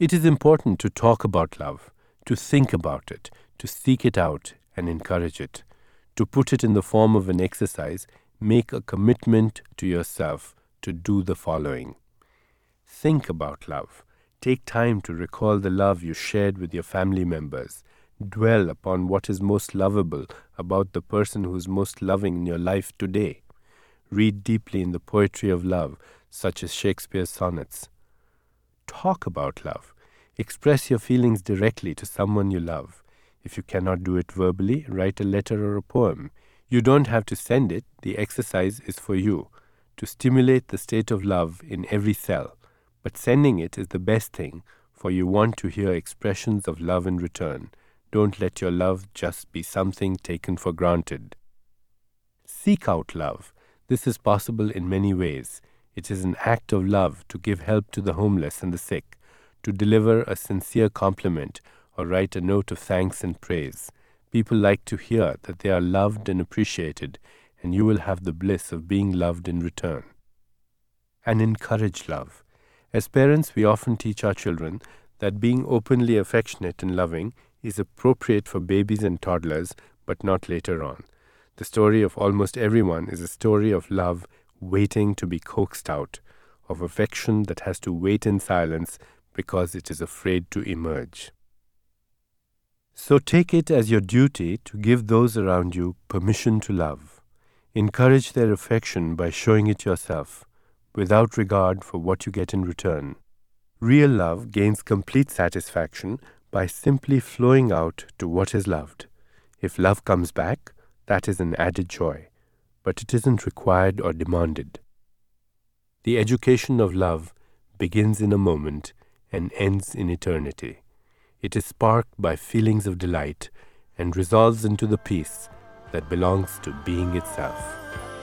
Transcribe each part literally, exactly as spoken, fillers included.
It is important to talk about love, to think about it, to seek it out and encourage it. To put it in the form of an exercise, make a commitment to yourself to do the following. Think about love. Take time to recall the love you shared with your family members. Dwell upon what is most lovable about the person who is most loving in your life today. Read deeply in the poetry of love, such as Shakespeare's sonnets. Talk about love. Express your feelings directly to someone you love. If you cannot do it verbally, write a letter or a poem. You don't have to send it. The exercise is for you, to stimulate the state of love in every cell. But sending it is the best thing, for you want to hear expressions of love in return. Don't let your love just be something taken for granted. Seek out love. This is possible in many ways. It is an act of love to give help to the homeless and the sick, to deliver a sincere compliment or write a note of thanks and praise. People like to hear that they are loved and appreciated, and you will have the bliss of being loved in return. And encourage love. As parents, we often teach our children that being openly affectionate and loving is appropriate for babies and toddlers, but not later on. The story of almost everyone is a story of love waiting to be coaxed out, of affection that has to wait in silence because it is afraid to emerge. So take it as your duty to give those around you permission to love. Encourage their affection by showing it yourself, without regard for what you get in return. Real love gains complete satisfaction by simply flowing out to what is loved. If love comes back, that is an added joy, but it isn't required or demanded. The education of love begins in a moment and ends in eternity. It is sparked by feelings of delight and resolves into the peace that belongs to being itself.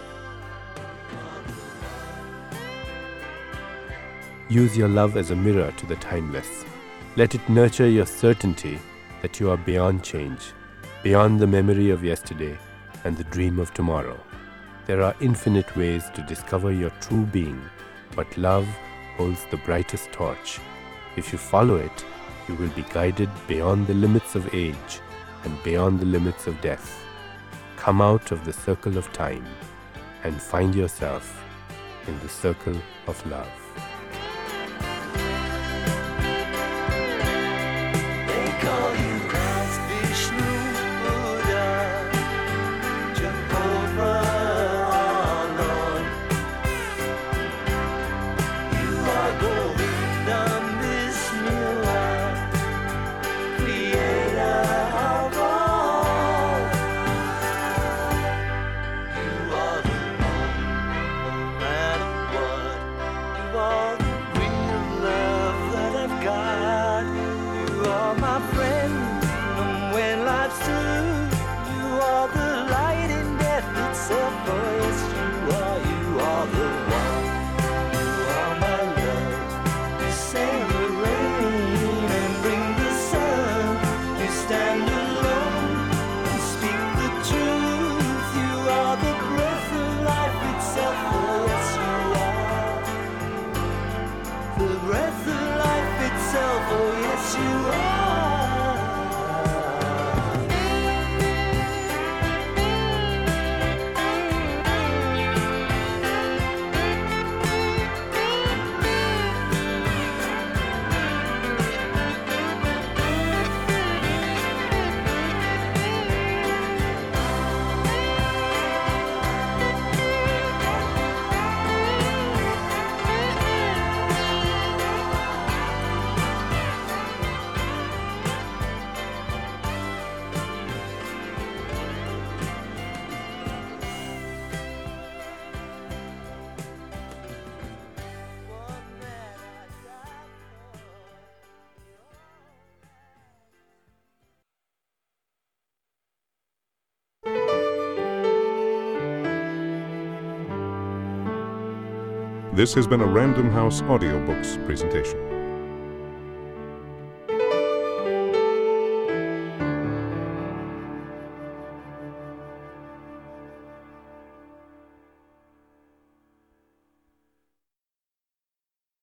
Use your love as a mirror to the timeless. Let it nurture your certainty that you are beyond change, beyond the memory of yesterday and the dream of tomorrow. There are infinite ways to discover your true being, but love holds the brightest torch. If you follow it, you will be guided beyond the limits of age and beyond the limits of death. Come out of the circle of time and find yourself in the circle of love. This has been a Random House Audiobooks presentation.